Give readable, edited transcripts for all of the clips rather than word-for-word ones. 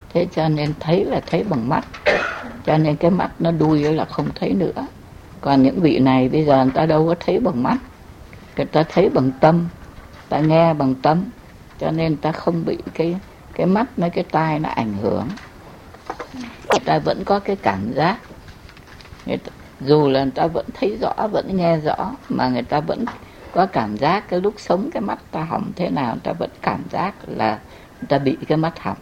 Thế cho nên thấy là thấy bằng mắt, cho nên cái mắt nó đuôi là không thấy nữa. Còn những vị này bây giờ người ta đâu có thấy bằng mắt, người ta thấy bằng tâm, ta nghe bằng tâm, cho nên ta không bị cái mắt với cái tai nó ảnh hưởng. Người ta vẫn có cái cảm giác, dù là người ta vẫn thấy rõ, vẫn nghe rõ, mà người ta vẫn có cảm giác cái lúc sống cái mắt ta hỏng thế nào, người ta vẫn cảm giác là người ta bị cái mắt hỏng.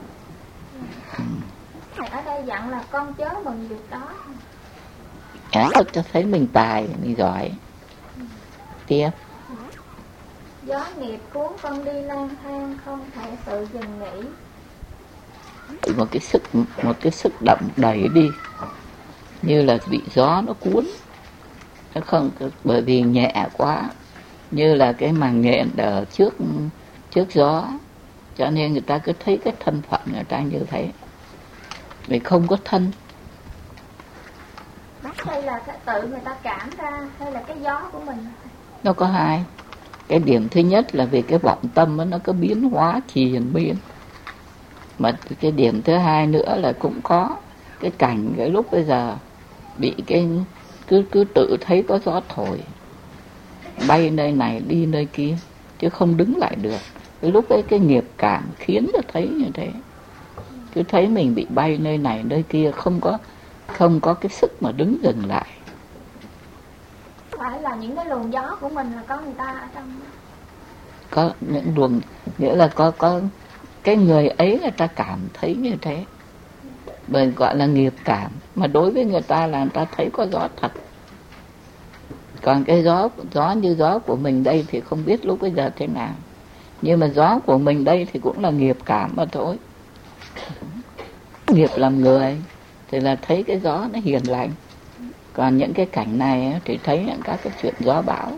Ở đây dặn là con chớ mừng việc đó. Cho thấy mình tài, mình giỏi. Tiếp. Gió nghiệp cuốn con đi lang thang, không thể tự dừng nghỉ. Một cái sức động đẩy đi, như là bị gió nó cuốn. Nó không, bởi vì nhẹ quá, như là cái màng nhện ở trước gió, cho nên người ta cứ thấy cái thân phận người ta như thế. Vì không có thân. Bác đây là tự người ta cảm ra hay là cái gió của mình? Nó có hai. Cái điểm thứ nhất là vì cái vọng tâm đó, nó có biến hóa triền miên. Mà cái điểm thứ hai nữa là cũng có cái cảnh cái lúc bây giờ bị cái cứ tự thấy có gió thổi, bay nơi này đi nơi kia, chứ không đứng lại được. Cái lúc ấy cái nghiệp cảm khiến cho thấy như thế, cứ thấy mình bị bay nơi này nơi kia, không có cái sức mà đứng dừng lại. Phải là những cái luồng gió của mình là có người ta ở trong. Có những luồng, nghĩa là có cái người ấy người ta cảm thấy như thế, bởi gọi là nghiệp cảm. Mà đối với người ta là người ta thấy có gió thật. Còn cái gió như gió của mình đây thì không biết lúc bây giờ thế nào, nhưng mà gió của mình đây thì cũng là nghiệp cảm mà thôi. Nghiệp làm người thì là thấy cái gió nó hiền lành. Còn những cái cảnh này thì thấy những các cái chuyện gió bão.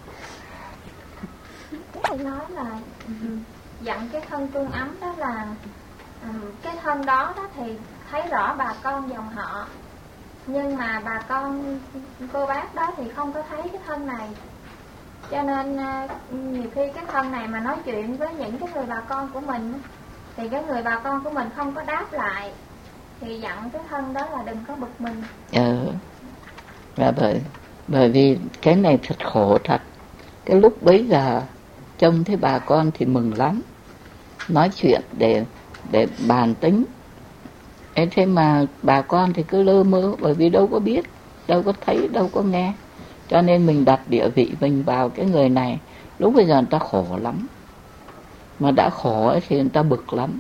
Thầy nói là dặn cái thân tương ấm đó là cái thân đó thì thấy rõ bà con dòng họ, nhưng mà bà con cô bác đó thì không có thấy cái thân này, cho nên nhiều khi cái thân này mà nói chuyện với những cái người bà con của mình thì cái người bà con của mình không có đáp lại, thì dặn cái thân đó là đừng có bực mình. Và bởi vì cái này thật khổ thật. Cái lúc bấy giờ trông thấy bà con thì mừng lắm, nói chuyện để bàn tính. Thế mà bà con thì cứ lơ mơ, bởi vì đâu có biết, đâu có thấy, đâu có nghe. Cho nên mình đặt địa vị mình vào cái người này, lúc bây giờ người ta khổ lắm. Mà đã khổ ấy thì người ta bực lắm.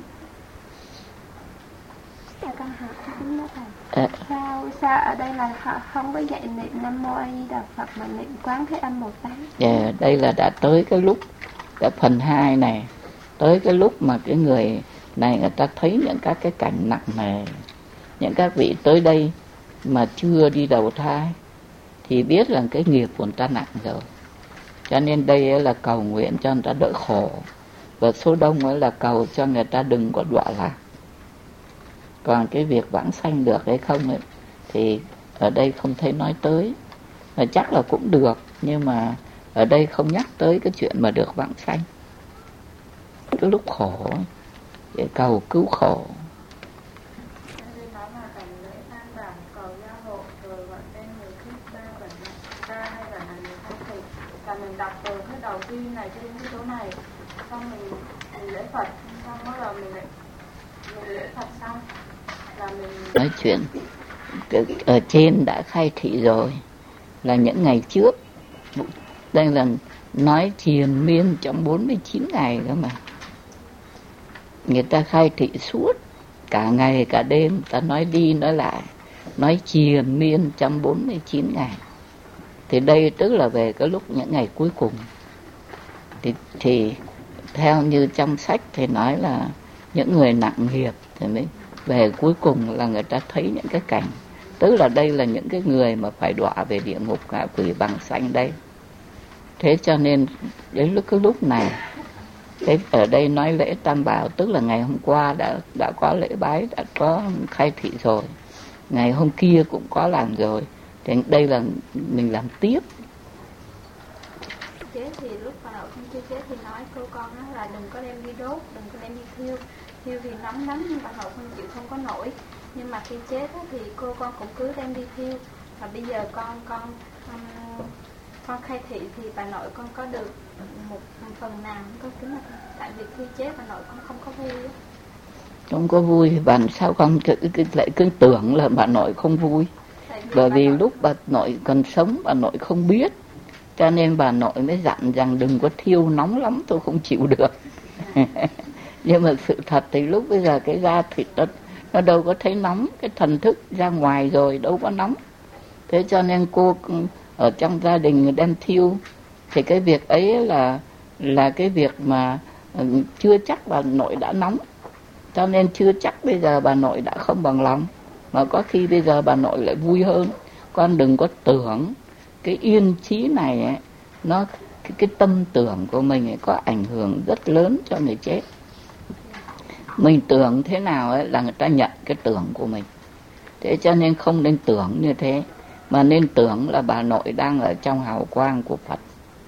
Sao ở đây là họ không có dạy niệm Nam Mô A Di Đà Phật mà niệm Quán Thế Âm Bồ Tát? Đây là đã tới cái lúc, cái phần 2 này, tới cái lúc mà cái người này người ta thấy những các cái cảnh nặng nề. Những các vị tới đây mà chưa đi đầu thai thì biết là cái nghiệp của người ta nặng rồi. Cho nên đây là cầu nguyện cho người ta đỡ khổ. Và số đông là cầu cho người ta đừng có đọa lạc. Còn cái việc vãng sanh được hay không ấy, thì ở đây không thấy nói tới. Và chắc là cũng được, nhưng mà ở đây không nhắc tới cái chuyện mà được vãng sanh. Cái lúc khổ để cầu cứu khổ. Mình đọc từ cái đầu tiên này trên cái chỗ này, xong mình lễ Phật, xong bắt đầu mình lễ Phật xong là mình nói chuyện ở trên đã khai thị rồi, là những ngày trước. Đây là nói triền miên trong 49 ngày đó mà. Người ta khai thị suốt cả ngày cả đêm, ta nói đi nói lại, nói triền miên trong 49 ngày. Thì đây tức là về cái lúc những ngày cuối cùng. Thì theo như trong sách thì nói là những người nặng nghiệp thì mới về cuối cùng là người ta thấy những cái cảnh. Tức là đây là những cái người mà phải đọa về địa ngục ngạ quỷ bằng sanh đây. Thế cho nên đến cái lúc này, thế ở đây nói lễ Tam Bảo, tức là ngày hôm qua đã có lễ bái, đã có khai thị rồi. Ngày hôm kia cũng có làm rồi. Thì đây là mình làm tiếp. Chế thì lúc vào không chưa chế thì nói cô con đó là đừng có đem đi đốt, đừng có đem đi thiêu. thiêu thì nóng lắm nhưng bà nội không chịu, không có nổi. Nhưng mà khi chết thì cô con cũng cứ đem đi thiêu. Và bây giờ con khai thị thì bà nội con có được một phần nào, có tính là tại vì khi chết bà nội con không có vui. Không có vui, bạn sao con lại cứ tưởng là bà nội không vui? Bởi vì lúc bà nội còn sống bà nội không biết, cho nên bà nội mới dặn rằng đừng có thiêu nóng lắm, tôi không chịu được. Nhưng mà sự thật thì lúc bây giờ cái da thịt nó đâu có thấy nóng, cái thần thức ra ngoài rồi đâu có nóng. Thế cho nên cô ở trong gia đình đem thiêu thì cái việc ấy là cái việc mà chưa chắc bà nội đã nóng, cho nên chưa chắc bây giờ bà nội đã không bằng lòng, mà có khi bây giờ bà nội lại vui hơn. Con đừng có tưởng cái yên trí này ấy, nó cái tâm tưởng của mình ấy có ảnh hưởng rất lớn cho người chết. Mình tưởng thế nào ấy là người ta nhận cái tưởng của mình. Thế cho nên không nên tưởng như thế, mà nên tưởng là bà nội đang ở trong hào quang của Phật.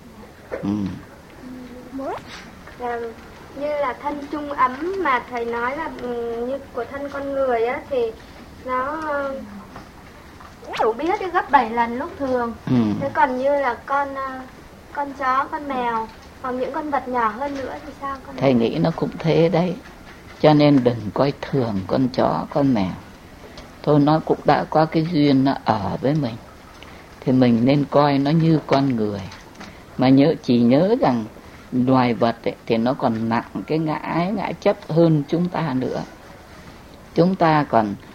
Như là thân chung ấm mà thầy nói là như của thân con người á, thì nó đủ biết gấp 7 lần lúc thường. Thế còn như là con chó, con mèo hoặc những con vật nhỏ hơn nữa thì sao con? Thầy nghĩ nó cũng thế đấy. Cho nên đừng coi thường con chó, con mèo. Thôi nó cũng đã có cái duyên nó ở với mình, thì mình nên coi nó như con người. Mà chỉ nhớ rằng loài vật ấy, thì nó còn nặng cái ngã ái, ngã chấp hơn chúng ta nữa. Chúng ta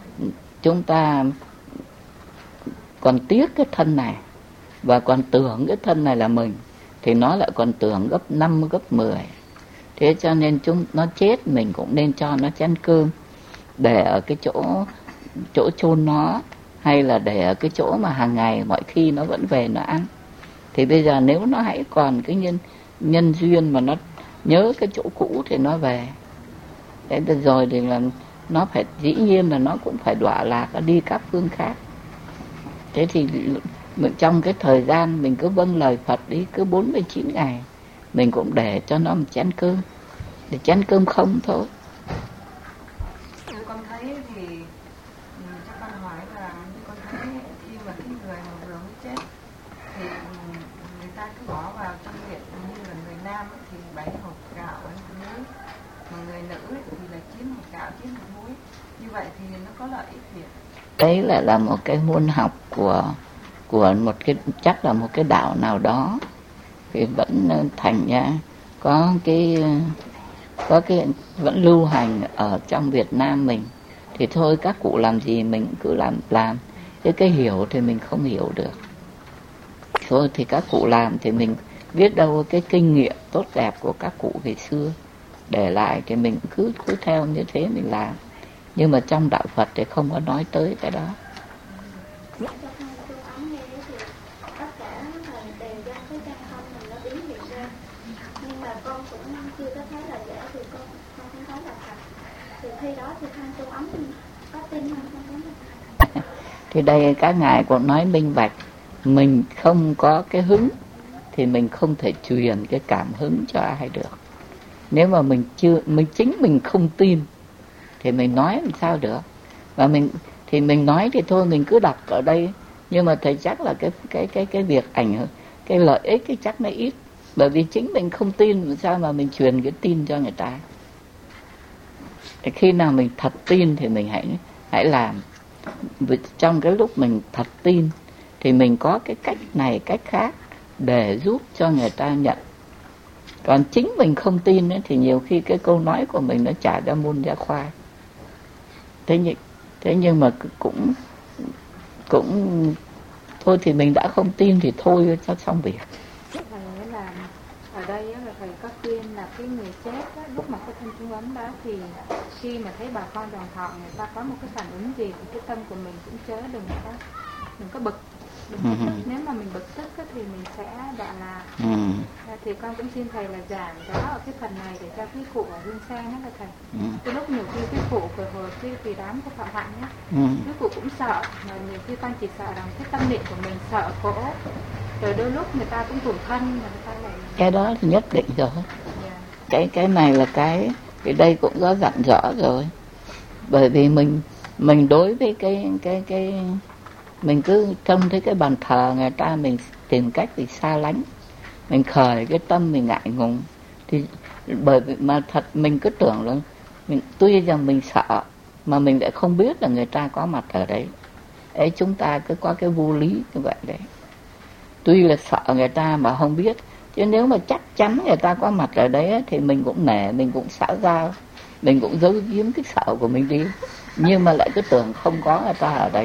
còn tiếc cái thân này và còn tưởng cái thân này là mình, thì nó lại còn tưởng gấp 5, gấp 10. Thế cho nên nó chết mình cũng nên cho nó chén cơm, để ở cái chỗ chôn nó, hay là để ở cái chỗ mà hàng ngày mọi khi nó vẫn về nó ăn. Thì bây giờ nếu nó hãy còn cái nhân duyên mà nó nhớ cái chỗ cũ thì nó về. Thế rồi thì là nó phải, dĩ nhiên là nó cũng phải đọa lạc đi các phương khác. Thế thì trong cái thời gian mình cứ vâng lời Phật đi, cứ 49 ngày mình cũng để cho nó một chén cơm, để chén cơm không thôi. Con thấy thì cho con hỏi là con thấy khi mà cái người mà vừa mới chết thì người ta cứ bỏ vào trong miệng, như là người nam thì 7 hột gạo với muối, mà người nữ thì là 9 hột gạo 9 hột muối. Như vậy thì nó có lợi ích gì? Đấy là một cái môn học của một cái, chắc là một cái đạo nào đó thì vẫn thành ra có cái vẫn lưu hành ở trong Việt Nam mình. Thì thôi các cụ làm gì mình cứ làm. Cái hiểu thì mình không hiểu được. Thôi thì các cụ làm thì mình biết đâu cái kinh nghiệm tốt đẹp của các cụ ngày xưa để lại thì mình cứ theo như thế mình làm. Nhưng mà trong đạo Phật thì không có nói tới cái đó. Thì đây các ngài cũng nói minh bạch, mình không có cái hứng thì mình không thể truyền cái cảm hứng cho ai được. Nếu mà chính mình không tin thì mình nói làm sao được. Và mình nói thì thôi mình cứ đọc ở đây, nhưng mà thầy chắc là cái việc ảnh hưởng, cái lợi ích cái chắc nó ít, bởi vì chính mình không tin sao mà mình truyền cái tin cho người ta. Khi nào mình thật tin thì mình hãy làm. Trong cái lúc mình thật tin thì mình có cái cách này cách khác để giúp cho người ta nhận. Còn chính mình không tin ấy, thì nhiều khi cái câu nói của mình nó chả ra môn ra khoai. Thế nhưng mà cũng thôi thì mình đã không tin thì thôi cho xong việc. Thầy là ở đây là thầy có khuyên là cái người chết đó, lúc mà cái thân chung ấm đó thì khi mà thấy bà con dòng họ người ta có một cái phản ứng gì thì cái tâm của mình cũng chớ đừng có bực. Nếu mà mình bực tức thì mình sẽ đọa lạc. Thì con cũng xin thầy là giảng đó ở cái phần này để cho cái cụ ở Hương Sen đó là thầy. Cái lúc nhiều khi cái cụ vừa hồi cái đám của Phạm Hạnh nhé, cái cụ cũng sợ, mà nhiều khi con chỉ sợ rằng cái tâm niệm của mình sợ khổ, rồi đôi lúc người ta cũng tủi thân mà người ta lại. Cái đó thì nhất định rồi. Cái này là Thì đây cũng có dặn rõ rồi. Bởi vì mình đối với cái mình cứ trông thấy cái bàn thờ người ta, mình tìm cách để xa lánh, mình khởi cái tâm mình ngại ngùng. Thì bởi vì mà thật mình cứ tưởng là tuy rằng mình sợ mà mình lại không biết là người ta có mặt ở đấy. Ấy, chúng ta cứ có cái vô lý như vậy đấy. Tuy là sợ người ta mà không biết, chứ nếu mà chắc chắn người ta có mặt ở đấy thì mình cũng nể, mình cũng xã giao, mình cũng giấu giếm cái sợ của mình đi. Nhưng mà lại cứ tưởng không có người ta ở đấy.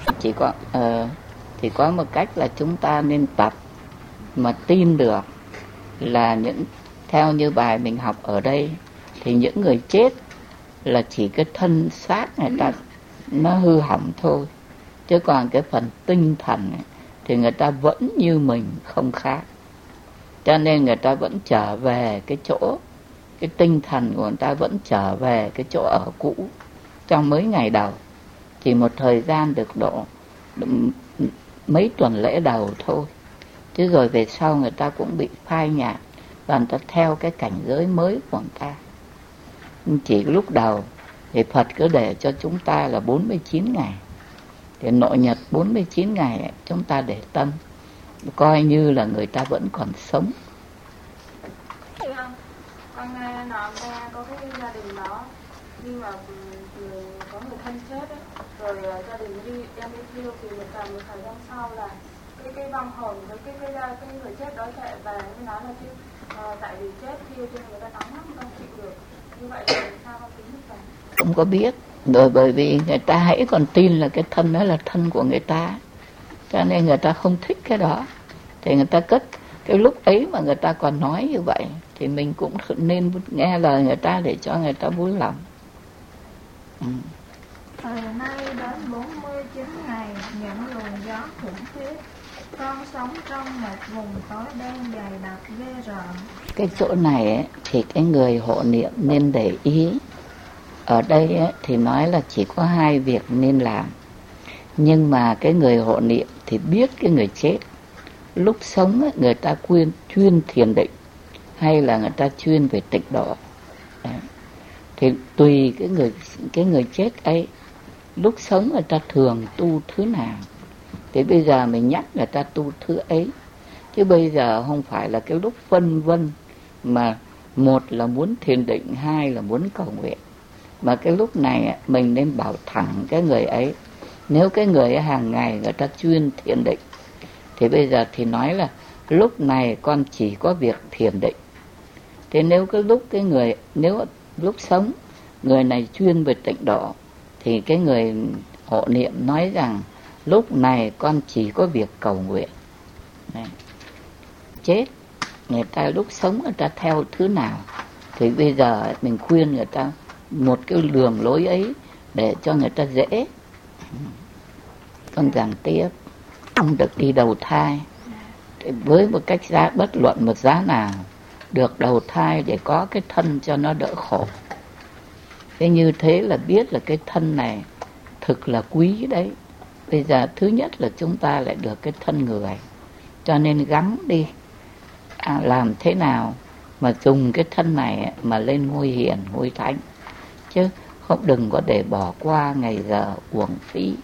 Chỉ có một cách là chúng ta nên tập mà tin được là theo như bài mình học ở đây, thì những người chết là chỉ cái thân xác người ta nó hư hỏng thôi, chứ còn cái phần tinh thần ấy, thì người ta vẫn như mình, không khác. Cho nên người ta vẫn trở về cái chỗ, cái tinh thần của người ta vẫn trở về cái chỗ ở cũ trong mấy ngày đầu, chỉ một thời gian được độ mấy tuần lễ đầu thôi. Chứ rồi về sau người ta cũng bị phai nhạt và người ta theo cái cảnh giới mới của người ta. Chỉ lúc đầu thì Phật cứ để cho chúng ta là 49 ngày. Thì nội nhật 49 ngày ấy, chúng ta để tâm, coi như là người ta vẫn còn sống. Con nọ có cái gia đình đó, nhưng mà có người thân chết ấy, rồi gia đình đem đi thiêu, thì một thời gian sau là cái vong hồn với cái người chết đó chạy về mới nói là chứ tại vì chết thiêu cho nên người ta nóng lắm, không chịu được. Như vậy thì sao con tính được vậy? Không có biết, bởi vì người ta hãy còn tin là cái thân đó là thân của người ta, cho nên người ta không thích cái đó. Thì người ta cất cái lúc ấy mà người ta còn nói như vậy, thì mình cũng nên nghe lời người ta để cho người ta vui lòng. Thời nay đến 49 ngày, những luồng gió khủng khiếp, con sống trong một vùng tối đen dày đặc ghê rợn. Cái chỗ này ấy, thì cái người hộ niệm nên để ý. Ở đây ấy, thì nói là chỉ có 2 việc nên làm. Nhưng mà cái người hộ niệm thì biết cái người chết. Lúc sống ấy, người ta chuyên thiền định, hay là người ta chuyên về tịnh độ. Đấy. Thì tùy cái người chết ấy, lúc sống người ta thường tu thứ nào, thì bây giờ mình nhắc người ta tu thứ ấy. Chứ bây giờ không phải là cái lúc phân vân, mà một là muốn thiền định, 2 là muốn cầu nguyện. Mà cái lúc này mình nên bảo thẳng cái người ấy. Nếu cái người ấy hàng ngày người ta chuyên thiền định, thì bây giờ thì nói là lúc này con chỉ có việc thiền định. Thế nếu nếu lúc sống người này chuyên về tịnh độ, thì cái người hộ niệm nói rằng lúc này con chỉ có việc cầu nguyện. Này. Chết, người ta lúc sống người ta theo thứ nào, thì bây giờ mình khuyên người ta một cái đường lối ấy để cho người ta dễ. Con giảng tiếp, không được đi đầu thai. Thì với một cách bất luận một giá nào, được đầu thai để có cái thân cho nó đỡ khổ. Thế như thế là biết là cái thân này thực là quý đấy. Bây giờ thứ nhất là chúng ta lại được cái thân người, cho nên gắng đi làm thế nào mà dùng cái thân này mà lên ngôi hiền, ngôi thánh. Chứ không đừng có để bỏ qua ngày giờ uổng phí.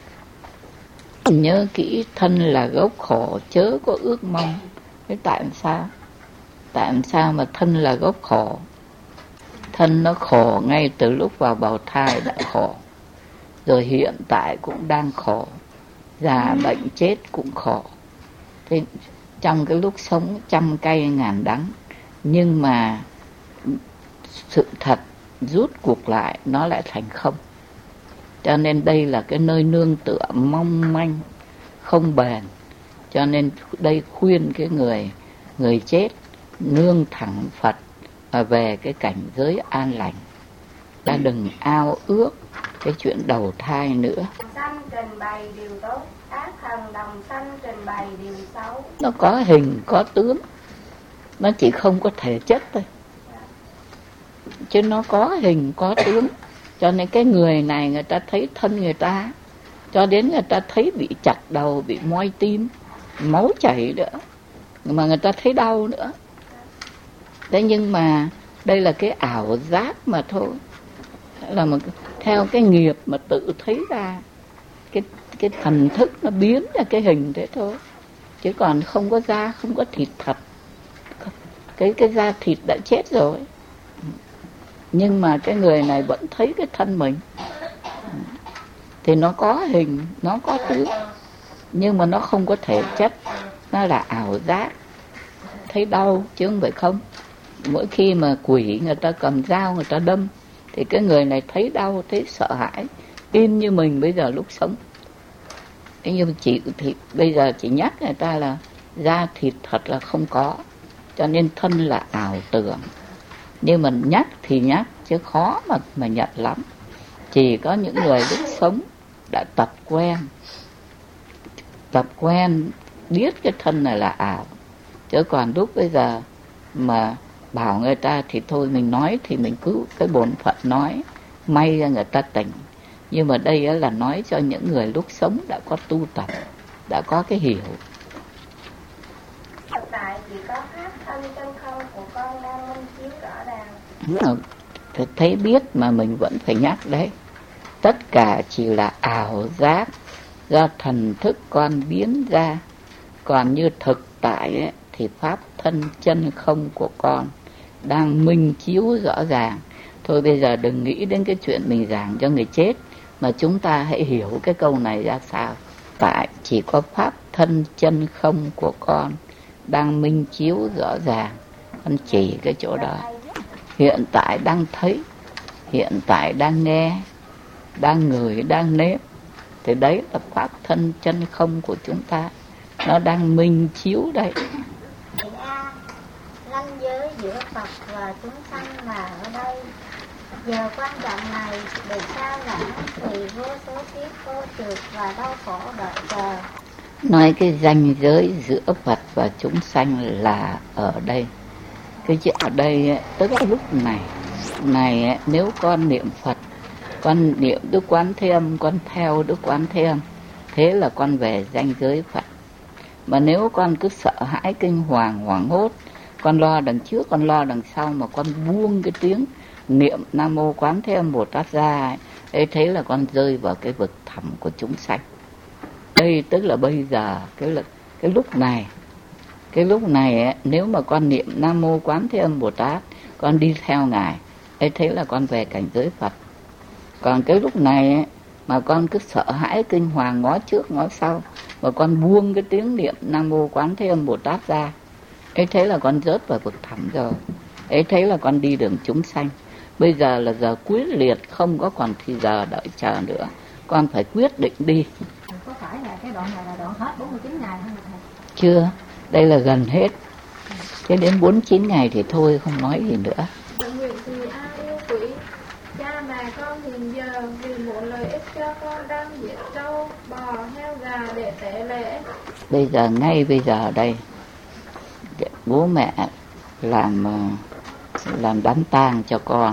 Nhớ kỹ, thân là gốc khổ, chớ có ước mong. Thế tại sao? Tại sao mà thân là gốc khổ? Thân nó khổ ngay từ lúc vào bào thai đã khổ, rồi hiện tại cũng đang khổ, già bệnh chết cũng khổ. Thế trong cái lúc sống trăm cay ngàn đắng, nhưng mà sự thật rút cuộc lại nó lại thành không. Cho nên đây là cái nơi nương tựa mong manh, không bền. Cho nên đây khuyên cái người chết nương thẳng Phật về cái cảnh giới an lành. Ta đừng ao ước cái chuyện đầu thai nữa. Sanh trình bày điều tốt, ác thần đồng sanh trình bày điều xấu. Nó có hình, có tướng, nó chỉ không có thể chất thôi, chứ nó có hình, có tướng. Cho nên cái người này người ta thấy thân người ta, cho đến người ta thấy bị chặt đầu, bị moi tim, máu chảy nữa, mà người ta thấy đau nữa. Thế nhưng mà Đây là cái ảo giác mà thôi, là một theo cái nghiệp mà tự thấy ra, cái thần thức nó biến ra cái hình thế thôi, chứ còn không có da, không có thịt thật. Cái da thịt đã chết rồi, nhưng mà cái người này vẫn thấy cái thân mình, thì nó có hình, nó có tướng, nhưng mà nó không có thể chất, nó là ảo giác. Thấy đau chứ không phải không. Mỗi khi mà quỷ người ta cầm dao người ta đâm, thì cái người này thấy đau, thấy sợ hãi, in như mình bây giờ lúc sống. Thế nhưng bây giờ chỉ nhắc người ta là da thịt thật là không có, cho nên thân là ảo tưởng. Nhưng mà nhắc thì nhắc, chứ khó mà nhận lắm. Chỉ có những người lúc sống đã tập quen biết cái thân này là ảo. Chứ còn lúc bây giờ mà bảo người ta thì thôi, mình nói thì mình cứ cái bổn phận nói, may ra người ta tỉnh. Nhưng mà đây là nói cho những người lúc sống đã có tu tập, đã có cái hiểu. Hiện tại chỉ có pháp thân chân không của con đang minh chiếu rõ ràng. Thấy biết mà mình vẫn phải nhắc đấy. Tất cả chỉ là ảo giác do thần thức con biến ra. Còn như thực tại ấy, thì pháp thân chân không của con đang minh chiếu rõ ràng. Thôi bây giờ đừng nghĩ đến cái chuyện mình giảng cho người chết, mà chúng ta hãy hiểu cái câu này ra sao. Tại chỉ có pháp thân chân không của con đang minh chiếu rõ ràng. Con chỉ cái chỗ đó. Hiện tại đang thấy, hiện tại đang nghe, đang ngửi, đang nếm, thì đấy là pháp thân chân không của chúng ta, nó đang minh chiếu đây. Ranh giới giữa Phật và chúng sanh là ở đây. Giờ quan trọng này để sao lãng thì vô số kiếp vô trượt và đau khổ đợi chờ. Nói cái ranh giới giữa Phật và chúng sanh là ở đây. Cái chữ ở đây ấy, tức là lúc này ấy, nếu con niệm Phật, con niệm Đức Quán Thế Âm, con theo Đức Quán Thế Âm, thế là con về ranh giới Phật. Mà nếu con cứ sợ hãi kinh hoàng hoảng hốt, con lo đằng trước, con lo đằng sau, mà con buông cái tiếng niệm Nam Mô Quán Thế Âm Bồ Tát ra ấy, thế là con rơi vào cái vực thẳm của chúng sanh. Đây tức là bây giờ cái lúc này ấy, nếu mà con niệm Nam Mô Quán Thế Âm Bồ Tát, con đi theo Ngài ấy, thế là con về cảnh giới Phật. Còn cái lúc này ấy, mà con cứ sợ hãi kinh hoàng ngó trước ngó sau, mà con buông cái tiếng niệm Nam Mô Quán Thế Âm Bồ Tát ra ấy, thế là con rớt vào vực thẳm rồi ấy, thế là con đi đường chúng sanh. Bây giờ là giờ quyết liệt, không có còn thì giờ đợi chờ nữa, con phải quyết định đi. Có phải là cái đoạn này là đoạn hết 49 ngày không thầy? Chưa, đây là gần hết. Thế đến 49 ngày thì thôi, không nói gì nữa. Nguyện thì ai yêu quỷ, cha mẹ con hiện giờ vì một lợi ích cho con đang giết trâu, bò, heo, gà để tệ lễ. Bây giờ, ngay bây giờ đây, bố mẹ làm đám tang cho con.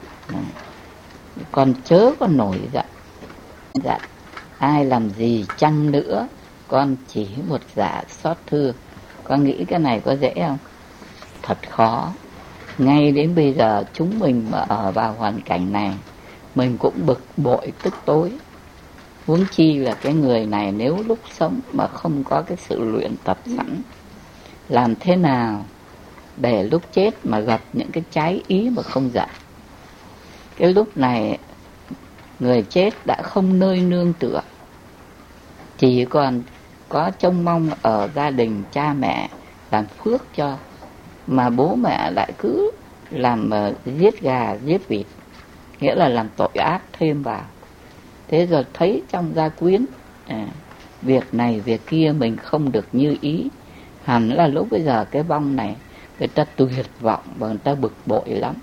Con chớ có nổi giận. Ai làm gì chăng nữa, con chỉ một dạ xót thương. Con nghĩ cái này có dễ không? Thật khó. Ngay đến bây giờ chúng mình mà ở vào hoàn cảnh này, mình cũng bực bội tức tối. Huống chi là cái người này nếu lúc sống mà không có cái sự luyện tập sẵn, làm thế nào để lúc chết mà gặp những cái trái ý mà không giận. Cái lúc này người chết đã không nơi nương tựa, chỉ còn có trông mong ở gia đình cha mẹ làm phước cho, mà bố mẹ lại cứ làm giết gà giết vịt, nghĩa là làm tội ác thêm vào. Thế rồi thấy trong gia quyến việc này việc kia mình không được như ý, hẳn là lúc bây giờ cái vong này người ta tuyệt vọng và người ta bực bội lắm.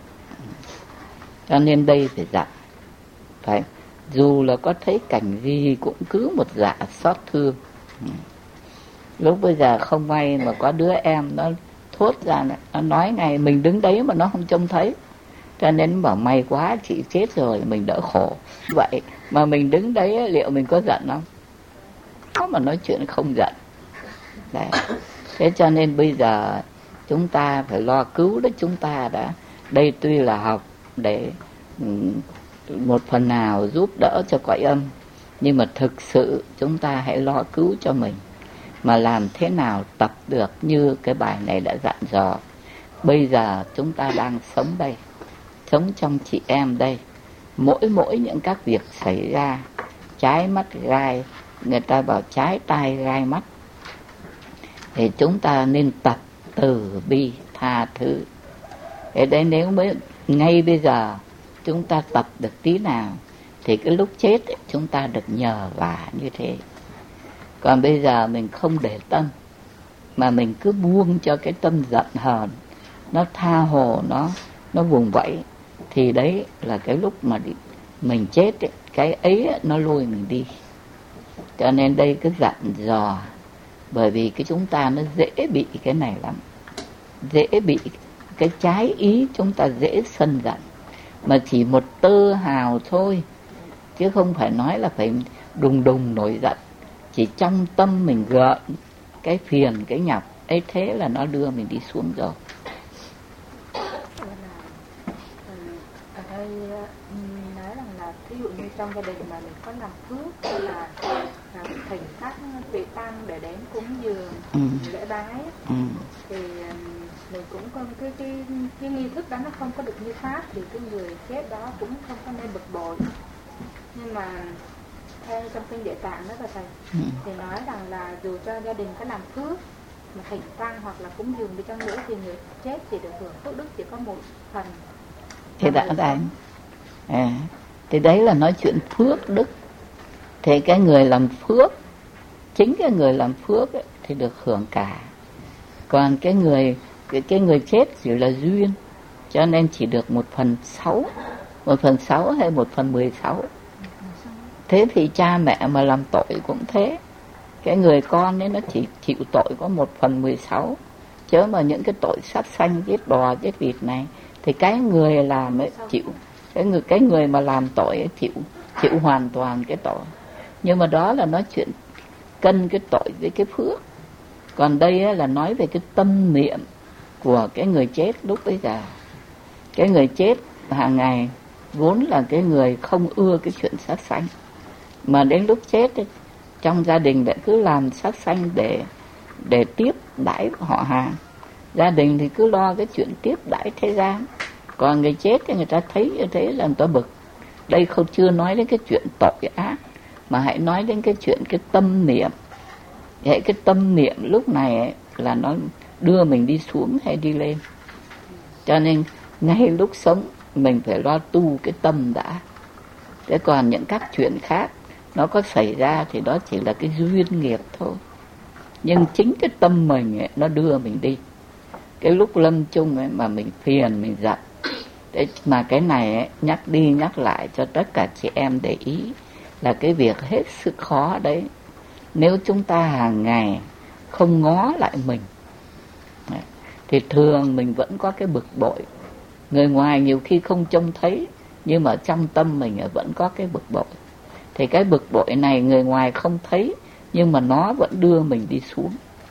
Cho nên đây phải dặn, phải dù là có thấy cảnh gì cũng cứ một dạ xót thương. Lúc bây giờ không may mà có đứa em nó thốt ra, nó nói ngay mình đứng đấy mà nó không trông thấy, cho nên bảo may quá chị chết rồi mình đỡ khổ. Vậy mà mình đứng đấy liệu mình có giận không? Có mà nói chuyện không giận. Đấy. Thế cho nên bây giờ chúng ta phải lo cứu đấy, chúng ta đã Đây tuy là học để một phần nào giúp đỡ cho cõi âm, nhưng mà thực sự chúng ta hãy lo cứu cho mình, mà làm thế nào tập được như cái bài này đã dặn dò. Bây giờ chúng ta đang sống đây, sống trong chị em đây, mỗi những các việc xảy ra, trái mắt gai, người ta bảo trái tai gai mắt, thì chúng ta nên tập từ bi tha thứ. Thế đấy, nếu mới ngay bây giờ chúng ta tập được tí nào thì cái lúc chết ấy, chúng ta được nhờ vả như thế. Còn bây giờ mình không để tâm, mà mình cứ buông cho cái tâm giận hờn nó tha hồ, nó vùng vẫy, thì đấy là cái lúc mà mình chết ấy, cái ấy nó lôi mình đi. Cho nên đây cứ dặn dò, bởi vì cái chúng ta nó dễ bị cái này lắm, dễ bị cái trái ý, chúng ta dễ sân giận, mà chỉ một tơ hào thôi, chứ không phải nói là phải đùng đùng nổi giận. Chỉ trong tâm mình gợn cái phiền, cái nhọc ấy, thế là nó đưa mình đi xuống rồi. Ở đây nói rằng là ví dụ như trong gia đình mà mình có làm phước hay là thỉnh các vị tăng để đến cúng dường lễ bái, thì mình cũng có cái nghi thức đó nó không có được như pháp, thì cái người chết đó cũng không có nên bực bội. Nhưng mà theo trong kinh Địa Tạng đó là thầy, thì nói rằng là dù cho gia đình có làm phước mà thỉnh tăng hoặc là cúng dường đi chăng nữa, thì người chết chỉ được hưởng phước đức chỉ có một phần. Thì đã đánh thì đấy là nói chuyện phước đức. Thì cái người làm phước, chính cái người làm phước ấy, thì được hưởng cả. Còn cái người chết chỉ là duyên, cho nên chỉ được 1/6, 1/6 hay 1/16. Thế thì cha mẹ mà làm tội cũng thế, cái người con ấy nó chỉ chịu tội có 1/16. Chứ mà những cái tội sát sanh, giết bò, giết vịt này, thì cái người làm ấy chịu, cái người mà làm tội ấy chịu hoàn toàn cái tội. Nhưng mà đó là nói chuyện cân cái tội với cái phước. Còn đây ấy là nói về cái tâm niệm của cái người chết lúc bấy giờ. Cái người chết hàng ngày vốn là cái người không ưa cái chuyện sát sanh, mà đến lúc chết ấy, trong gia đình lại cứ làm sát sanh để tiếp đãi họ hàng. Gia đình thì cứ lo cái chuyện tiếp đãi thế gian. Còn người chết thì người ta thấy như thế là người ta bực. Đây không chưa nói đến cái chuyện tội ác, mà hãy nói đến cái chuyện cái tâm niệm. Vậy cái tâm niệm lúc này ấy, là nó đưa mình đi xuống hay đi lên. Cho nên ngay lúc sống mình phải lo tu cái tâm đã. Thế còn những các chuyện khác nó có xảy ra thì đó chỉ là cái duyên nghiệp thôi. Nhưng chính cái tâm mình ấy, nó đưa mình đi. Cái lúc lâm chung ấy mà mình phiền, mình giận. Thế mà cái này ấy, nhắc đi nhắc lại cho tất cả chị em để ý, là cái việc hết sức khó đấy. Nếu chúng ta hàng ngày không ngó lại mình thì thường mình vẫn có cái bực bội. Người ngoài nhiều khi không trông thấy, nhưng mà trong tâm mình vẫn có cái bực bội. Thì cái bực bội này người ngoài không thấy, nhưng mà nó vẫn đưa mình đi xuống.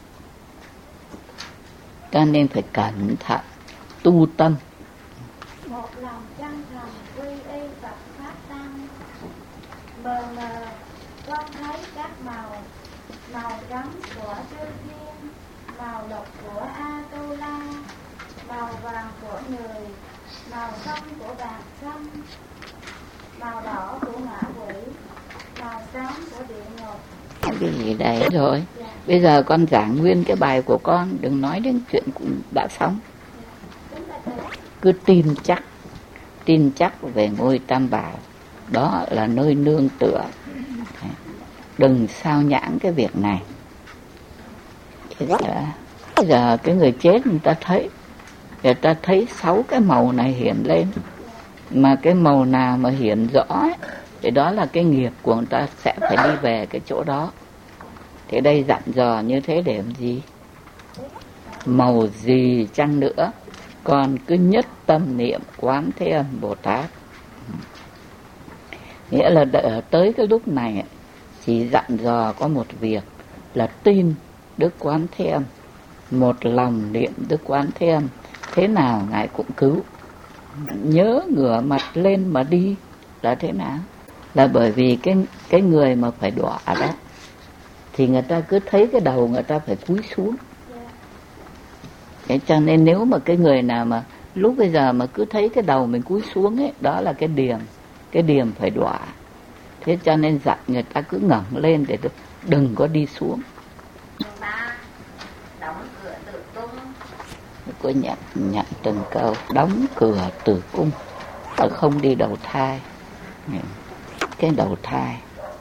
Cho nên phải cẩn thận tu tâm. Một lòng chân thành quy y Phật pháp tăng, mờ mờ con thấy các màu trắng của chư thiên, màu lục của A-tu-la, màu vàng của người, màu xanh của bạc xanh, màu đỏ của ngạ quỷ, màu xám của địa ngục. Cái gì đấy rồi. Bây giờ con giảng nguyên cái bài của con, đừng nói đến chuyện cũng đã xong. Cứ tin chắc về ngôi Tam Bảo, đó là nơi nương tựa. Đừng sao nhãng cái việc này. Bây giờ cái người chết người ta thấy 6 cái màu này hiện lên, mà cái màu nào mà hiện rõ ấy, thì đó là cái nghiệp của người ta sẽ phải đi về cái chỗ đó. Thế đây dặn dò như thế để làm gì? Màu gì chăng nữa, con cứ nhất tâm niệm Quán Thế Âm Bồ Tát. Nghĩa là tới cái lúc này chỉ dặn dò có một việc là tin Đức Quán Thế Âm, một lòng niệm Đức Quán Thế Âm, thế nào Ngài cũng cứu. nhớ ngửa mặt lên mà đi là thế nào? Là bởi vì cái người mà phải đọa đó thì người ta cứ thấy cái đầu người ta phải cúi xuống. Thế cho nên nếu mà cái người nào mà lúc bây giờ mà cứ thấy cái đầu mình cúi xuống ấy, đó là cái điểm phải đọa. Thế cho nên dặn người ta cứ ngẩng lên để đừng có đi xuống. Đóng cửa tử cung. Cô nhận từng câu. Đóng cửa tử cung, không đi đầu thai. Cái đầu thai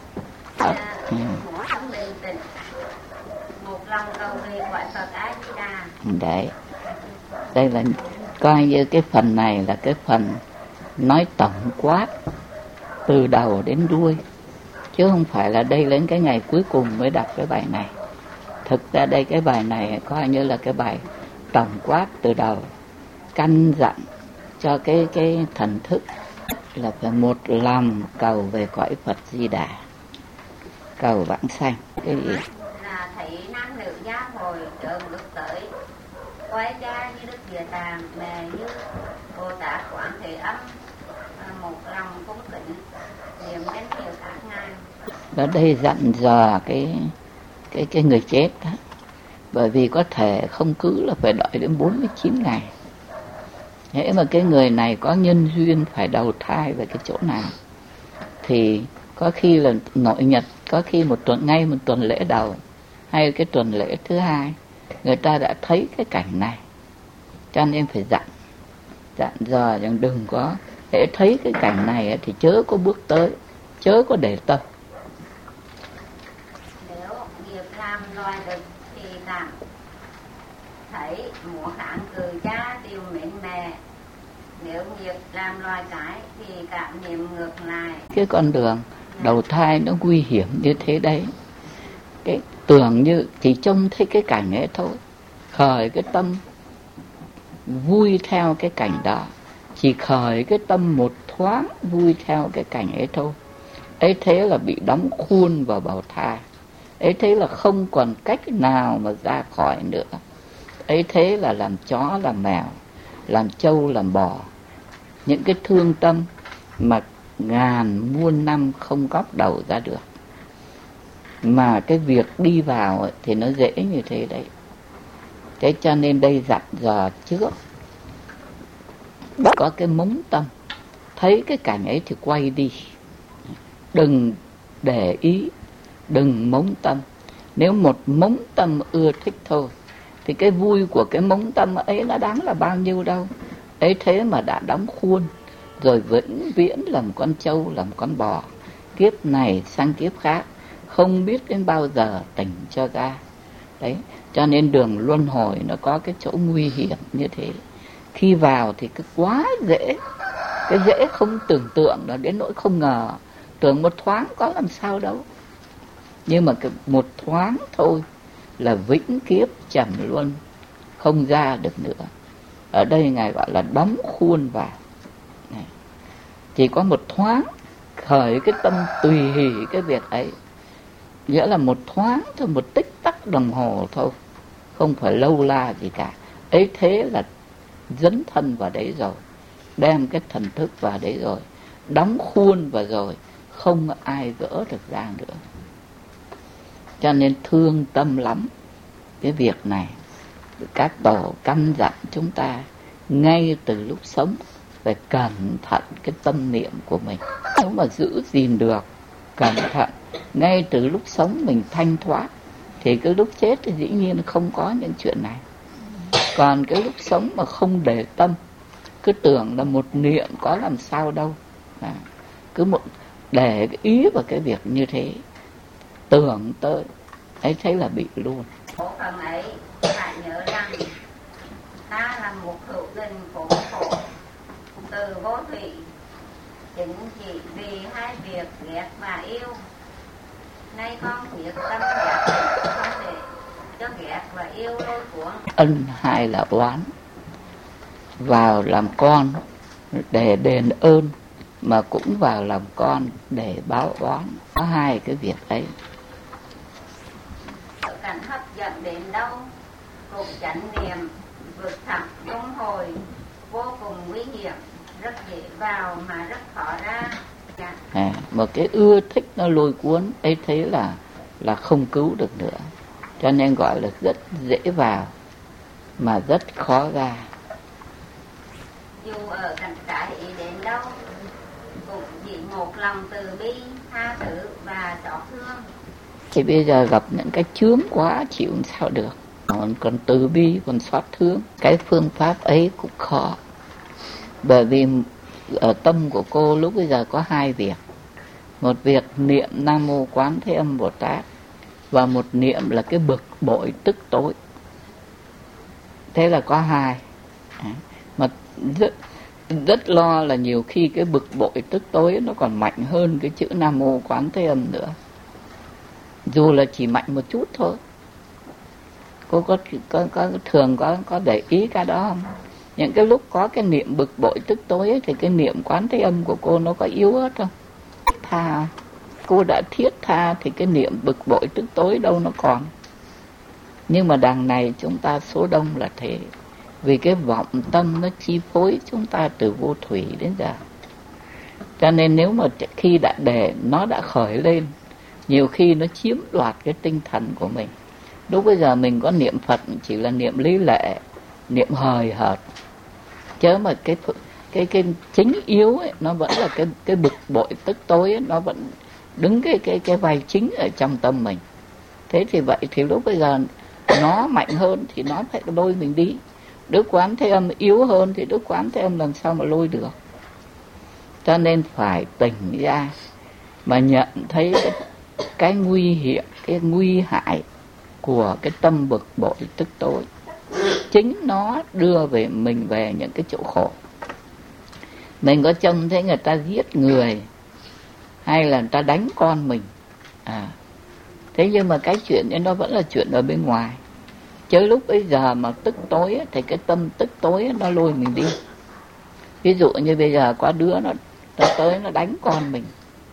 một lòng cầu về gọi Phật A Di Đà. Đấy, đây là coi như cái phần này là cái phần nói tổng quát từ đầu đến đuôi, chứ không phải là đây đến cái ngày cuối cùng mới đọc cái bài này. Thực ra đây cái bài này coi như là cái bài tổng quát từ đầu, căn dặn cho cái thần thức là phải một lòng cầu về cõi Phật Di Đà, cầu vãng sanh. Cái gì? Là thấy nam nữ gia hồi đường bước tới, quay ra như Đức Địa Tạng, mẹ như Bồ Tát Quán Thế Âm, một lòng cung kính niệm đến nhiều các ngài. Đó đây dặn dò cái người chết đó, bởi vì có thể không cứ là phải đợi đến 49 ngày. Nếu mà cái người này có nhân duyên phải đầu thai về cái chỗ nào thì có khi là nội nhật, có khi một tuần lễ đầu hay cái tuần lễ thứ hai người ta đã thấy cái cảnh này. Cho nên phải dặn dò rằng đừng có hễ thấy cái cảnh này thì chớ có bước tới, chớ có để tâm. Nếu việc làm loài được thì làm thấy muốn kháng cự cha điều mến mẹ, nếu việc làm loài cái thì cảm niệm ngược lại. Cái con đường đầu thai nó nguy hiểm như thế đấy. Cái tưởng như chỉ trông thấy cái cảnh ấy thôi, khởi cái tâm vui theo cái cảnh đó, chỉ khởi cái tâm một thoáng vui theo cái cảnh ấy thôi, ấy thế là bị đóng khuôn vào bào thai, ấy thế là không còn cách nào mà ra khỏi nữa, ấy thế là làm chó làm mèo, làm trâu làm bò, những cái thương tâm mà ngàn muôn năm không góp đầu ra được. Mà cái việc đi vào thì nó dễ như thế đấy. Thế cho nên đây dặn dò trước, có cái mống tâm, thấy cái cảnh ấy thì quay đi, đừng để ý, đừng mống tâm. Nếu một mống tâm ưa thích thôi thì cái vui của cái mống tâm ấy nó đáng là bao nhiêu đâu. Ấy thế mà đã đóng khuôn rồi vĩnh viễn làm con trâu làm con bò, kiếp này sang kiếp khác không biết đến bao giờ tỉnh cho ra. Đấy, cho nên đường luân hồi nó có cái chỗ nguy hiểm như thế. Khi vào thì cứ quá dễ, cái dễ không tưởng tượng đó, đến nỗi không ngờ, tưởng một thoáng có làm sao đâu. Nhưng mà cái một thoáng thôi là vĩnh kiếp trầm luân, không ra được nữa. Ở đây Ngài gọi là đóng khuôn vào. Chỉ có một thoáng khởi cái tâm tùy hỷ cái việc ấy, nghĩa là một thoáng thôi, một tích tắc đồng hồ thôi, không phải lâu la gì cả. Ấy thế là dấn thân vào đấy rồi, đem cái thần thức vào đấy rồi, đóng khuôn vào rồi, không ai gỡ được ra nữa. Cho nên thương tâm lắm cái việc này. Các tổ căn dặn chúng ta ngay từ lúc sống phải cẩn thận cái tâm niệm của mình. Nếu mà giữ gìn được cẩn thận ngay từ lúc sống mình thanh thoát thì cái lúc chết thì dĩ nhiên không có những chuyện này. Còn cái lúc sống mà không để tâm, cứ tưởng là một niệm có làm sao đâu, cứ một để cái ý vào cái việc như thế, tưởng tới ấy thấy là bị luôn. Phần ấy phải nhớ rằng ta là một hữu tình khổ khổ từ vô thủy, chính chỉ vì hai việc ghét và yêu. Nay con quyết tâm giác định không thể cho ghét và yêu lôi cuốn. Ân hai là oán, vào làm con để đền ơn mà cũng vào làm con để báo oán. Có hai cái việc ấy. Cảnh hấp dẫn đến đâu cũng chánh niệm vượt thẳng luân hồi vô cùng nguy hiểm. rất dễ vào mà rất khó ra. Một cái ưa thích nó lôi cuốn ấy, thế là không cứu được nữa, cho nên gọi là rất dễ vào mà rất khó ra. Dù ở cảnh trái đến đâu cũng chỉ một lòng từ bi, tha thứ và xót thương. Thì bây giờ gặp những cái chướng quá chịu sao được, còn từ bi, còn xót thương, cái phương pháp ấy cũng khó. Bởi vì ở tâm của cô lúc bây giờ có hai việc. Một việc niệm Nam Mô Quán Thế Âm Bồ Tát, và một niệm là cái bực bội tức tối. Thế là có hai. Mà rất lo là nhiều khi cái bực bội tức tối nó còn mạnh hơn cái chữ Nam Mô Quán Thế Âm nữa, dù là chỉ mạnh một chút thôi. Cô có thường có để ý cái đó không? Những cái lúc có cái niệm bực bội tức tối ấy, thì cái niệm Quán Thế Âm của cô nó có yếu ớt không? Tha, cô đã thiết tha thì cái niệm bực bội tức tối đâu nó còn. Nhưng mà đằng này chúng ta số đông là thế, vì cái vọng tâm nó chi phối chúng ta từ vô thủy đến giờ. Cho nên nếu mà khi nó đã khởi lên, nhiều khi nó chiếm đoạt cái tinh thần của mình. Lúc bây giờ mình có niệm Phật chỉ là niệm lý lệ, niệm hời hợt, chứ mà cái chính yếu ấy, nó vẫn là cái bực bội tức tối ấy, nó vẫn đứng cái vai chính ở trong tâm mình. Thế thì vậy thì lúc bây giờ nó mạnh hơn thì nó phải lôi mình đi. Đức Quán Thế Âm yếu hơn thì Đức Quán Thế Âm làm sao mà lôi được. Cho nên phải tỉnh ra mà nhận thấy cái nguy hiểm, cái nguy hại của cái tâm bực bội tức tối. Chính nó đưa mình về những cái chỗ khổ. Mình có trông thấy người ta giết người, hay là người ta đánh con mình, thế nhưng mà cái chuyện ấy nó vẫn là chuyện ở bên ngoài. Chứ lúc bây giờ mà tức tối ấy, thì cái tâm tức tối ấy, nó lôi mình đi. Ví dụ như bây giờ có đứa nó tới nó đánh con mình,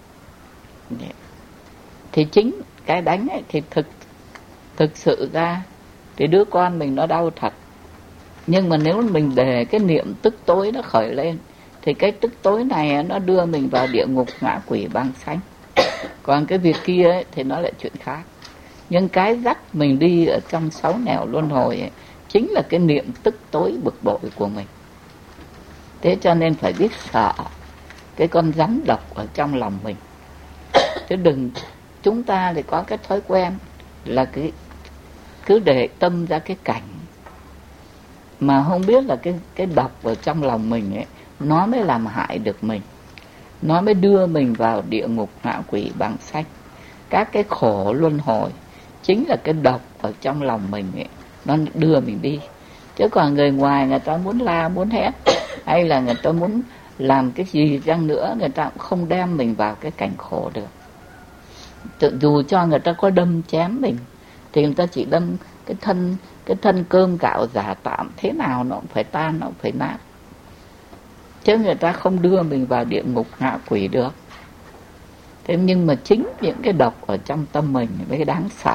thì chính cái đánh ấy thì thực sự ra thì đứa con mình nó đau thật. Nhưng mà nếu mình để cái niệm tức tối nó khởi lên, thì cái tức tối này nó đưa mình vào địa ngục ngạ quỷ băng sanh. Còn cái việc kia ấy, thì nó lại chuyện khác. Nhưng cái dắt mình đi ở trong 6 nẻo luân hồi ấy, chính là cái niệm tức tối bực bội của mình. Thế cho nên phải biết sợ cái con rắn độc ở trong lòng mình. Chứ chúng ta thì có cái thói quen là cứ để tâm ra cái cảnh mà không biết là cái độc ở trong lòng mình ấy, nó mới làm hại được mình, nó mới đưa mình vào địa ngục ngạ quỷ băng sanh. Các cái khổ luân hồi chính là cái độc ở trong lòng mình ấy, nó đưa mình đi. Chứ còn người ngoài người ta muốn la muốn hét, hay là người ta muốn làm cái gì chăng nữa, người ta cũng không đem mình vào cái cảnh khổ được. Dù cho người ta có đâm chém mình, thì người ta chỉ đâm cái thân cơm gạo giả tạm, thế nào nó cũng phải tan, nó cũng phải nát. Chứ người ta không đưa mình vào địa ngục ngạ quỷ được. Thế nhưng mà chính những cái độc ở trong tâm mình mới đáng sợ.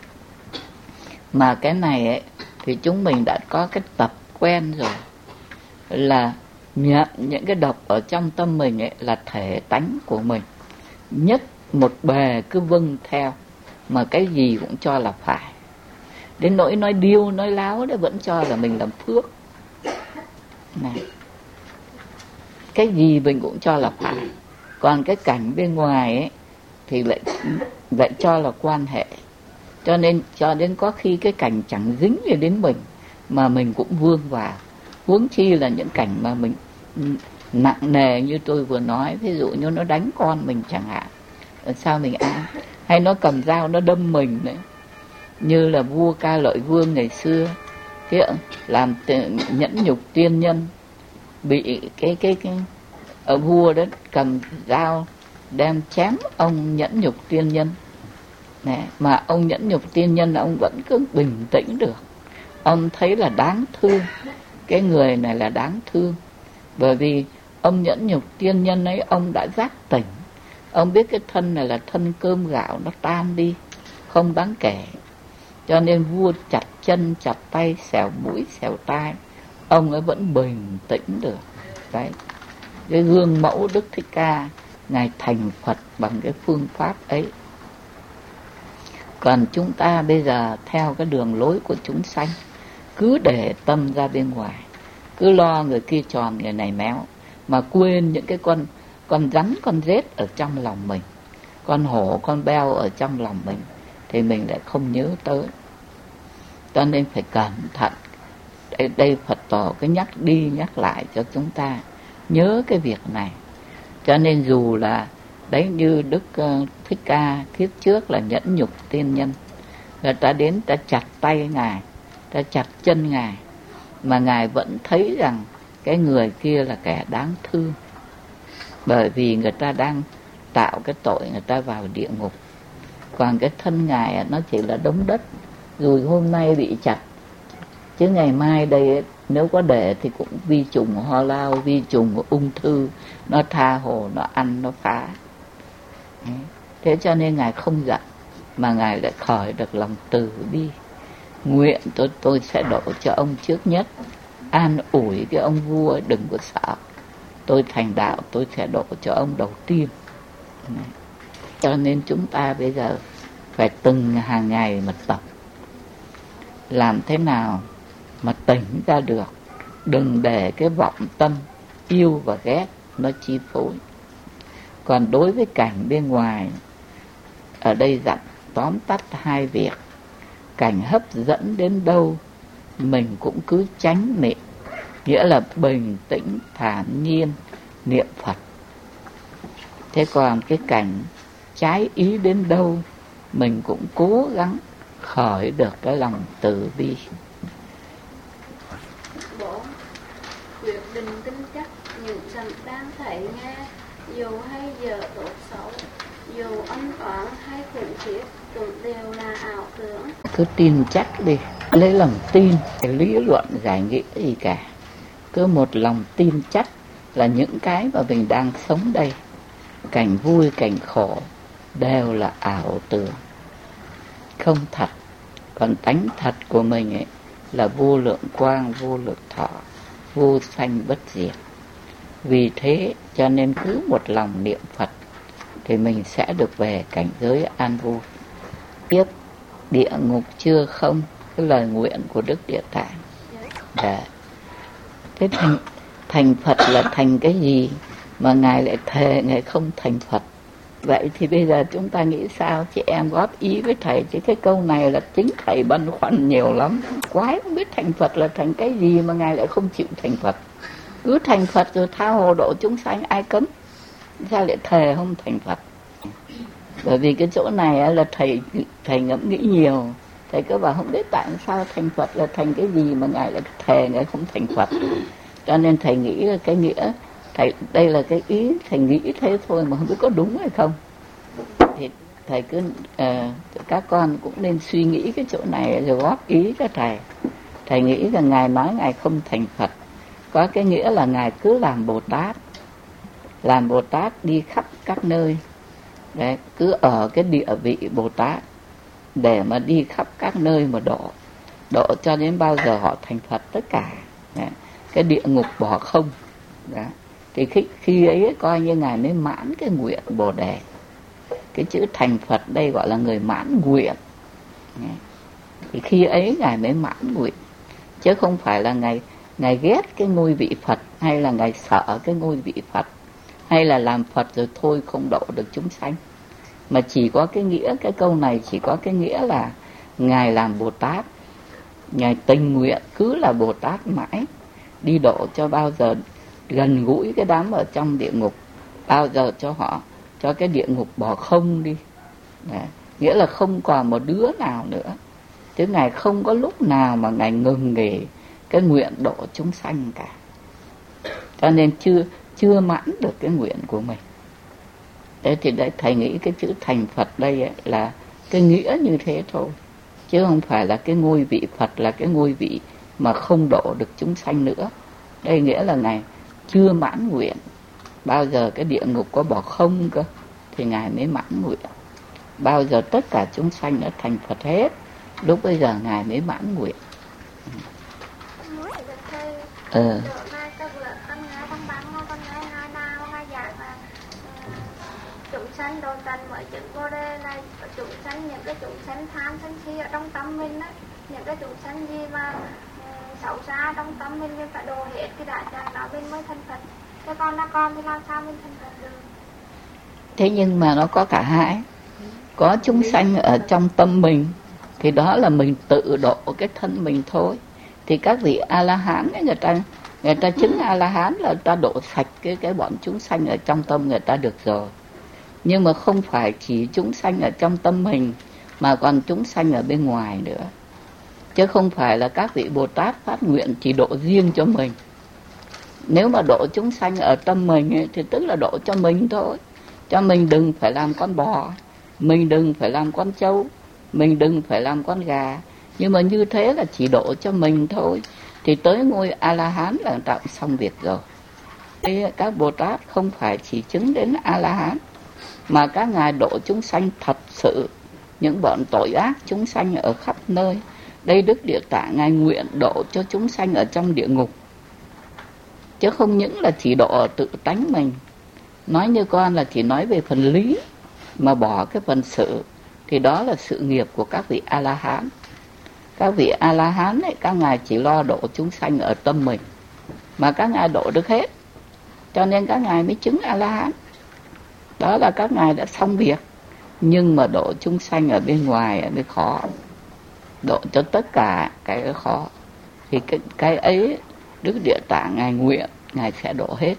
Mà cái này ấy, thì chúng mình đã có cái tập quen rồi, là nhận những cái độc ở trong tâm mình ấy là thể tánh của mình, nhất một bề cứ vâng theo, mà cái gì cũng cho là phải. Đến nỗi nói điêu nói láo đấy vẫn cho là mình làm phước này. Cái gì mình cũng cho là phải. Còn cái cảnh bên ngoài ấy thì lại cho là quan hệ. Cho nên cho đến có khi cái cảnh chẳng dính gì đến mình mà mình cũng vương vào. Huống chi là những cảnh mà mình nặng nề như tôi vừa nói. Ví dụ như nó đánh con mình chẳng hạn, sao mình ăn. Hay nó cầm dao nó đâm mình đấy, như là vua Ca Lợi Vương ngày xưa, thế làm nhẫn nhục tiên nhân, bị cái ở vua đó cầm dao đem chém ông nhẫn nhục tiên nhân này. Mà ông nhẫn nhục tiên nhân ông vẫn cứ bình tĩnh được. Ông thấy là đáng thương, cái người này là đáng thương, bởi vì ông nhẫn nhục tiên nhân ấy ông đã giác tỉnh. Ông biết cái thân này là thân cơm gạo, nó tan đi, không đáng kể. Cho nên vua chặt chân, chặt tay, xẻo mũi, xẻo tai, ông ấy vẫn bình tĩnh được. Đấy. Cái gương mẫu Đức Thích Ca, Ngài thành Phật bằng cái phương pháp ấy. Còn chúng ta bây giờ theo cái đường lối của chúng sanh, cứ để tâm ra bên ngoài, cứ lo người kia tròn người này méo, mà quên những cái con rắn con rết ở trong lòng mình, con hổ con beo ở trong lòng mình, thì mình lại không nhớ tới. Cho nên phải cẩn thận. Đây Phật tổ cứ nhắc đi nhắc lại cho chúng ta nhớ cái việc này. Cho nên dù là đấy như Đức Thích Ca kiếp trước là nhẫn nhục tiên nhân, người ta đến ta chặt tay Ngài, ta chặt chân Ngài, mà Ngài vẫn thấy rằng cái người kia là kẻ đáng thương, bởi vì người ta đang tạo cái tội người ta vào địa ngục. Còn cái thân Ngài nó chỉ là đống đất, rồi hôm nay bị chặt, chứ ngày mai đây nếu có để thì cũng vi trùng ho lao, vi trùng ung thư, nó tha hồ, nó ăn, nó phá. Thế cho nên Ngài không giận, mà Ngài lại khởi được lòng từ bi. Nguyện tôi sẽ đổ cho ông trước nhất, an ủi cái ông vua đừng có sợ. Tôi thành đạo tôi sẽ đổ cho ông đầu tiên. Cho nên chúng ta bây giờ phải từng hàng ngày mà tập, làm thế nào mà tỉnh ra được, đừng để cái vọng tâm yêu và ghét nó chi phối. Còn đối với cảnh bên ngoài, ở đây dặn tóm tắt hai việc. Cảnh hấp dẫn đến đâu mình cũng cứ tránh niệm, nghĩa là bình tĩnh thản nhiên niệm Phật. Thế còn cái cảnh trái ý đến đâu mình cũng cố gắng khởi được cái lòng từ bi. Bố, quyết định tin chắc những rằng đang thấy nghe, dù hay giờ tốt xấu, dù ân oán hay khủng khiếp, cũng đều là ảo tưởng. Cứ tin chắc đi, lấy lòng tin, cái lý luận giải nghĩa gì cả. Cứ một lòng tin chắc là những cái mà mình đang sống đây, cảnh vui cảnh khổ đều là ảo tưởng, không thật. Còn tánh thật của mình ấy là vô lượng quang, vô lượng thọ, vô sanh bất diệt. Vì thế cho nên cứ một lòng niệm Phật thì mình sẽ được về cảnh giới an vui. Tiếp địa ngục chưa không, cái lời nguyện của Đức Địa Tạng. Thế thành Phật là thành cái gì mà Ngài lại thề Ngài không thành Phật? Vậy thì bây giờ chúng ta nghĩ sao? Chị em góp ý với thầy, chứ cái câu này là chính thầy băn khoăn nhiều lắm. Quái không biết thành Phật là thành cái gì mà Ngài lại không chịu thành Phật. Cứ thành Phật rồi tha hồ độ chúng sanh, ai cấm? Sao lại thề không thành Phật? Bởi vì cái chỗ này là thầy ngẫm nghĩ nhiều. Thầy cứ bảo không biết tại sao thành Phật là thành cái gì mà Ngài lại thề Ngài không thành Phật. Cho nên thầy nghĩ là cái nghĩa, đây là cái ý thầy nghĩ thế thôi mà không biết có đúng hay không. Thì thầy cứ các con cũng nên suy nghĩ cái chỗ này rồi góp ý cho thầy. Thầy nghĩ rằng Ngài nói Ngài không thành Phật có cái nghĩa là Ngài cứ làm Bồ Tát, làm Bồ Tát đi khắp các nơi. Đấy, cứ ở cái địa vị Bồ Tát để mà đi khắp các nơi mà độ cho đến bao giờ họ thành Phật tất cả. Đấy, cái địa ngục bỏ không. Đấy, thì khi ấy coi như Ngài mới mãn cái nguyện Bồ Đề. Cái chữ thành Phật đây gọi là người mãn nguyện. Đấy, thì khi ấy Ngài mới mãn nguyện, chứ không phải là Ngài ghét cái ngôi vị Phật, hay là Ngài sợ cái ngôi vị Phật, hay là làm Phật rồi thôi không độ được chúng sanh. Mà chỉ có cái nghĩa, cái câu này chỉ có cái nghĩa là Ngài làm Bồ Tát, Ngài tình nguyện cứ là Bồ Tát mãi, đi độ cho bao giờ gần gũi cái đám ở trong địa ngục, bao giờ cho cái địa ngục bỏ không đi. Đấy, nghĩa là không còn một đứa nào nữa. Chứ Ngài không có lúc nào mà Ngài ngừng nghỉ cái nguyện độ chúng sanh cả. Cho nên chưa mãn được cái nguyện của mình. Thế thì đấy, thầy nghĩ cái chữ thành Phật đây ấy là cái nghĩa như thế thôi, chứ không phải là cái ngôi vị Phật là cái ngôi vị mà không độ được chúng sanh nữa. Đây nghĩa là Ngài chưa mãn nguyện, bao giờ cái địa ngục có bỏ không cơ thì Ngài mới mãn nguyện. Bao giờ tất cả chúng sanh đã thành Phật hết, lúc bây giờ Ngài mới mãn nguyện. sanh đồ trần mới chứng Bồ Đề là chúng sanh, những cái chúng sanh tham sân si ở trong tâm mình á, những cái chúng sanh gì mà xấu xa trong tâm mình phải đồ hết cái đại trạng đó mình mới thành Phật. Cái con là con thì làm sao mình thành Phật được? Thế nhưng mà nó có cả hai. Có chúng sanh ở trong tâm mình thì đó là mình tự độ cái thân mình thôi. Thì các vị A-la-hán ấy, người ta chứng A-la-hán là người ta độ sạch cái bọn chúng sanh ở trong tâm người ta được rồi. Nhưng mà không phải chỉ chúng sanh ở trong tâm mình, mà còn chúng sanh ở bên ngoài nữa. Chứ không phải là các vị Bồ Tát phát nguyện chỉ độ riêng cho mình. Nếu mà độ chúng sanh ở tâm mình ấy, thì tức là độ cho mình thôi. Cho mình đừng phải làm con bò, mình đừng phải làm con trâu, mình đừng phải làm con gà. Nhưng mà như thế là chỉ độ cho mình thôi. Thì tới ngôi A-la-hán là người ta cũng xong việc rồi. Thế các Bồ Tát không phải chỉ chứng đến A-la-hán, mà các ngài độ chúng sanh thật sự, những bọn tội ác chúng sanh ở khắp nơi. Đây Đức Địa Tạng ngài nguyện độ cho chúng sanh ở trong địa ngục, chứ không những là chỉ độ ở tự tánh mình. Nói như con là chỉ nói về phần lý, mà bỏ cái phần sự, thì đó là sự nghiệp của các vị A-la-hán. Các vị A-la-hán ấy, các ngài chỉ lo độ chúng sanh ở tâm mình, mà các ngài độ được hết, cho nên các ngài mới chứng A-la-hán. Đó là các ngài đã xong việc. Nhưng mà độ chúng sanh ở bên ngoài mới khó, độ cho tất cả cái khó. Thì cái ấy Đức Địa Tạng ngài nguyện, ngài sẽ độ hết.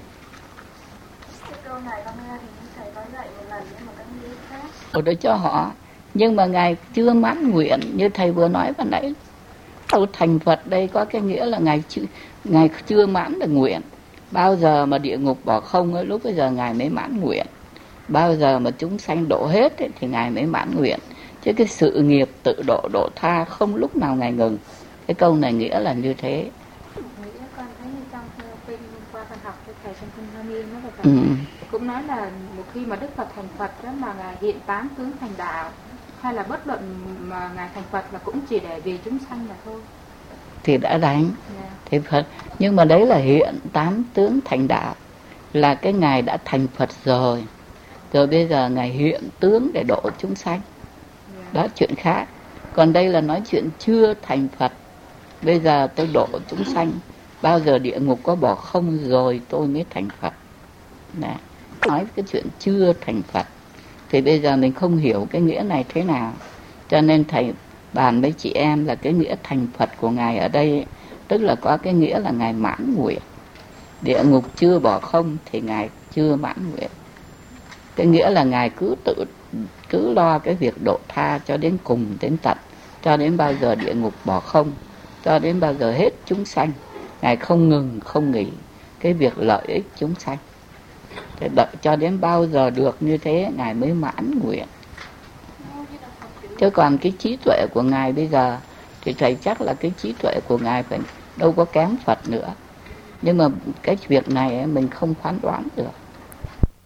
Cái câu này con nghe thì thầy có dạy một lần nhưng mà con nghĩ khác. Độ đó cho họ, nhưng mà ngài chưa mãn nguyện như thầy vừa nói ban nãy. Câu thành Phật đây có cái nghĩa là ngài chưa mãn được nguyện. Bao giờ mà địa ngục bỏ không ấy, lúc bây giờ ngài mới mãn nguyện. Bao giờ mà chúng sanh độ hết ấy, thì ngài mới mãn nguyện. Chứ cái sự nghiệp tự độ độ tha không lúc nào ngài ngừng. Cái câu này nghĩa là như thế. Nghĩa con thấy như trong kinh qua con học với thầy trong kinh Hoa Nghiêm đó, cũng nói là một khi mà Đức Phật thành Phật đó mà ngài hiện 8 tướng thành đạo, hay là bất luận mà ngài thành Phật là cũng chỉ để vì chúng sanh là thôi. Thì đã đánh thì Phật, nhưng mà đấy là hiện 8 tướng thành đạo, là cái ngài đã thành Phật rồi. Rồi bây giờ ngài hiện tướng để độ chúng sanh. Đó chuyện khác. Còn đây là nói chuyện chưa thành Phật. Bây giờ tôi độ chúng sanh, bao giờ địa ngục có bỏ không rồi tôi mới thành Phật. Này, nói cái chuyện chưa thành Phật. Thì bây giờ mình không hiểu cái nghĩa này thế nào. Cho nên thầy bàn với chị em là cái nghĩa thành Phật của ngài ở đây, tức là có cái nghĩa là ngài mãn nguyện. Địa ngục chưa bỏ không thì ngài chưa mãn nguyện. Cái nghĩa là ngài cứ lo cái việc độ tha cho đến cùng, đến tận, cho đến bao giờ địa ngục bỏ không, cho đến bao giờ hết chúng sanh. Ngài không ngừng, không nghỉ cái việc lợi ích chúng sanh. Thế đợi cho đến bao giờ được như thế ngài mới mãn nguyện. Chứ còn cái trí tuệ của ngài bây giờ thì thầy chắc là cái trí tuệ của ngài phải đâu có kém Phật nữa. Nhưng mà cái việc này mình không phán đoán được.